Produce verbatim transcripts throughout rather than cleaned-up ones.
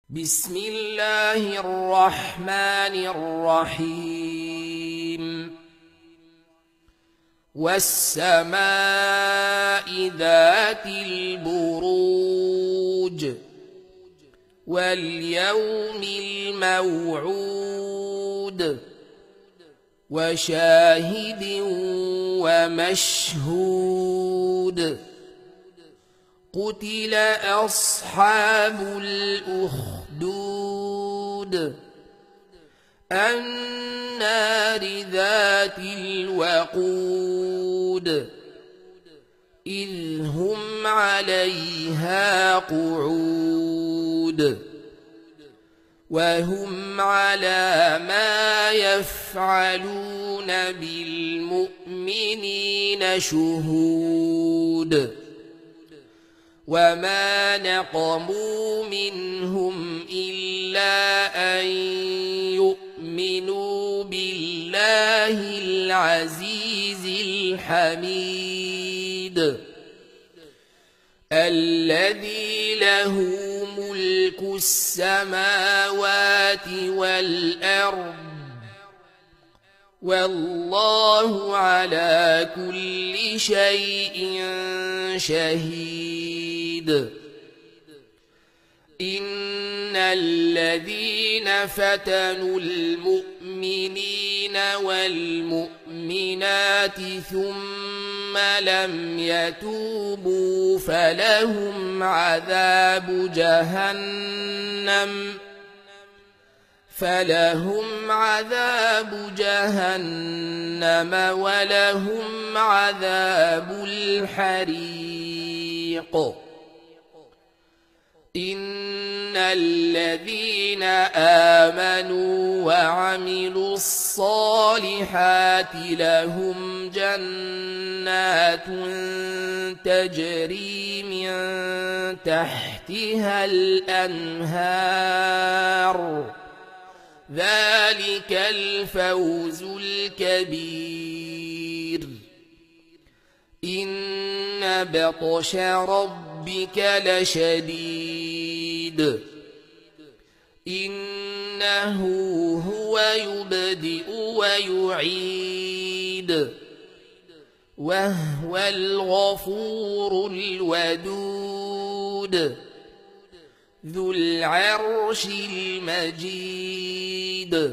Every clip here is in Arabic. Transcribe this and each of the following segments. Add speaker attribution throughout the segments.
Speaker 1: بسم الله الرحمن الرحيم والسماء ذات البروج واليوم الموعود وشاهد ومشهود قتل أصحاب الأخدود النار ذات الوقود إذ هم عليها قعود وهم على ما يفعلون بالمؤمنين شهود وما نقموا منهم إلا أن يؤمنوا بالله العزيز الحميد الذي له ملك السماوات والأرض والله على كل شيء شهيد إن الذين فتنوا المؤمنين والمؤمنات ثم لم يتوبوا فلهم عذاب جهنم فلهم عذاب جهنم ولهم عذاب الحريق إن الذين آمنوا وعملوا الصالحات لهم جنات تجري من تحتها الأنهار ذلك الفوز الكبير إن بطش ربك لشديد إنه هو يبدئ ويعيد وهو الغفور الودود ذو العرش المجيد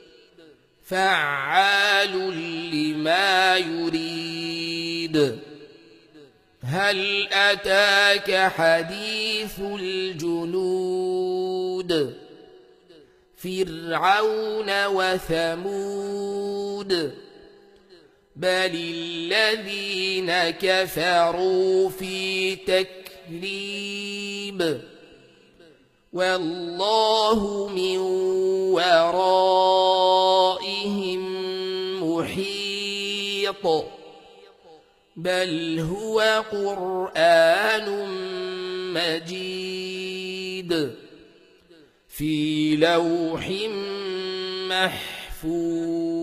Speaker 1: فعال لما يريد هل أتاك حديث الجنود فرعون وثمود بل الذين كفروا في تكذيب والله من ورائهم محيط بل هو قرآن مجيد في لوح محفوظ.